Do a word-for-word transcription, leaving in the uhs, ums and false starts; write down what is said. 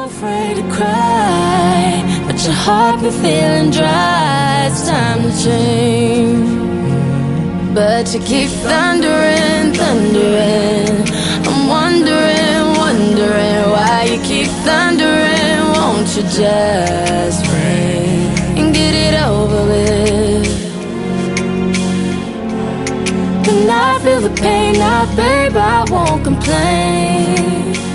afraid to cry, but your heart been feeling dry. It's time to change, but you keep thundering, thundering. I'm wondering, wondering why you keep thundering. Won't you just ring and get it over with? When I feel the pain, now babe, I won't complain.